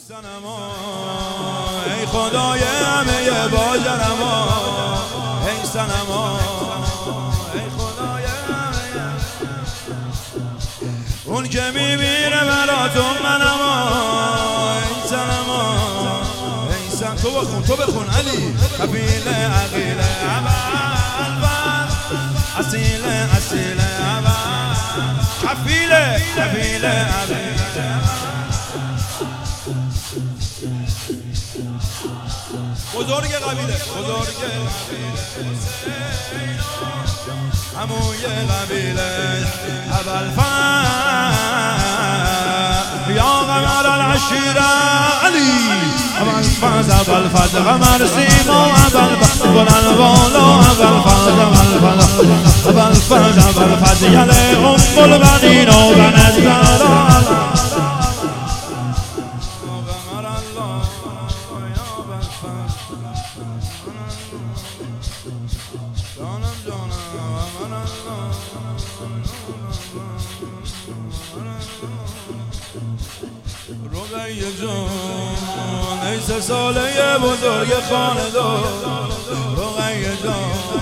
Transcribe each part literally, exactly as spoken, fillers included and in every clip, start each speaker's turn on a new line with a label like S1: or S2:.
S1: سنما ای خدای همه باجرما ای سنما ای خدای همه اون که میمیره براتون منما ای سنما ای سن تو بخون تو بخون علی قبیله عقیله اول اصیله اصیله اول قبیله قبیله عقیله بزرگ قبیله بزرگ قبیله عموی قبیله ابوالفضل یا قمر العشیره علی ابوالفضل ابوالفضل قمر سیما ابوالفضل بلند بالا ابوالفضل ابوالفضل ابوالفضل ابوالفضل یله ام البنین و بنزرا جانم جانم رقیه جان ای سه ساله بزرگ خاندان رقیه جان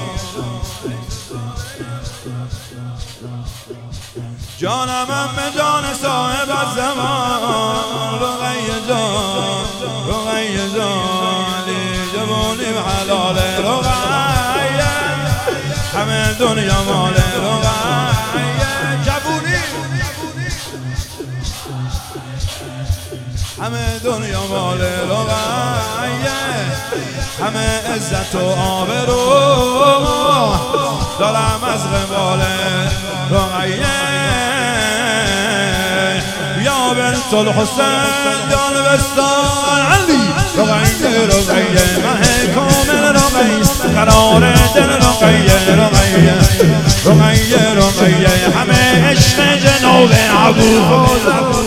S1: جانم ام جان صاحب الزمان رقیه جان رقیه جان جوانی حلال رقیه همه دنیا مال رقیه جوونی همه دنیا مال رقیه همه عزت و آبرو دارم از غمال رقیه یا بنت الحسین جان بستان علی رقیه رقیه مه کامل رقیه قرار دل رقیه رقیه رقیه رقیه همه عشق جناب ابوالفضل